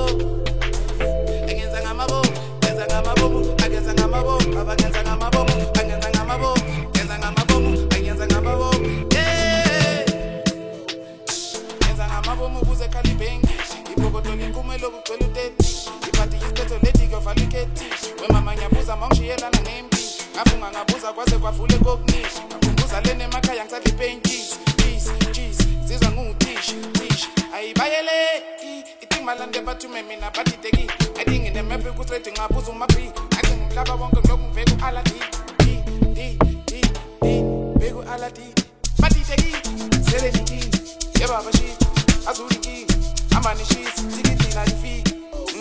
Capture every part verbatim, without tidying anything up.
Angenza ngamabo, genza ngamabomu, agenza ngamabomu, abagenza ngamabomu, angenza ngamabomu, genza ngamabomu, angenza ngamabomu. Yeah. Genza ngamabomu buze kalibengi, ibokoto linkumelo kukwela uteti, iphathi ispetho leti kyovalikethi, wemama nyabuza mawushiyelana nempi, ngafunga ngabuza kwaze kwavule kokunishi, ngakhumbuza lene emakhaya ngisadla ipaintisi, cheese, cheese, zizwa ngutishi, tishi, ayibayele, ithi malande bathume mina badideki, athi nginemepe kustraight ngabuza umapi, athi ngumhlaba wonke ngilokhu ngibheka u-aladi, di, di, di, di, bheka u-aladi, badideki, selediki, yebaba shit, azuliki, amani shit, tikiti na ifiki.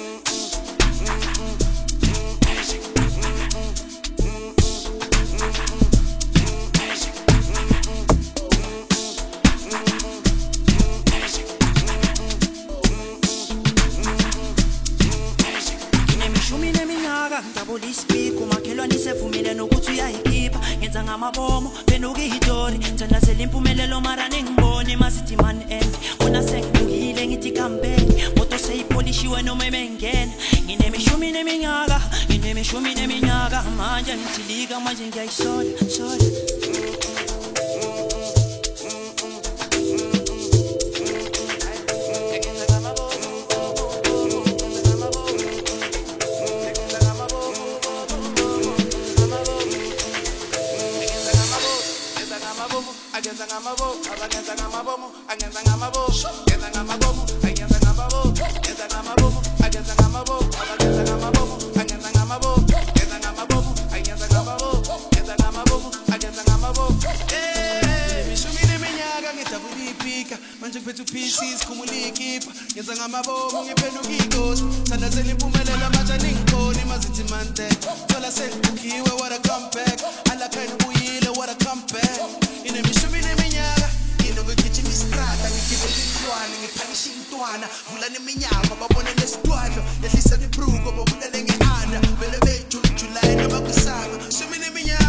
Ngabula ispeak umakhelwane isevumile nokuthi uyayikhipha ngenza ngamabomo benokuyitori thandazela impumelelo mara nengibone masithi man end bona sengilungile ngithi campaign moto seyipolishiwe noma emengena nginemishumi neminyaka nginemishumi neminyaka manje ngithilika manje ngiyayisola sola Agenza ngamabomu, abagenza ngamabomu, agenza ngamabomu, genza ngamabomu, agenza ngamabomu, genza ngamabomu, agenza ngamabomu, abagenza ngamabomu, agenza ngamabomu, genza ngamabomu, agenza ngamabomu, genza ngamabomu, agenza ngamabomu. Eh, mishumi neminyaka ngidabula iphika, manje ngiphethe u-pieces khumula ikhipha, genza ngamabomu ngiphenduka ighost, thandazela impumelelo manje ningiboni mazithi mante, thola sengibukhiwe what a comeback, alakhaya ubuyile what a comeback. Inemishumi neminyaka inokugijima istrada ngigibela intwana ngiphanisha intwana vula neminyaka babone lesitwalo yehlisa ibruko babulele ngeanda vele bejulu July noma kusanga shumi neminyaka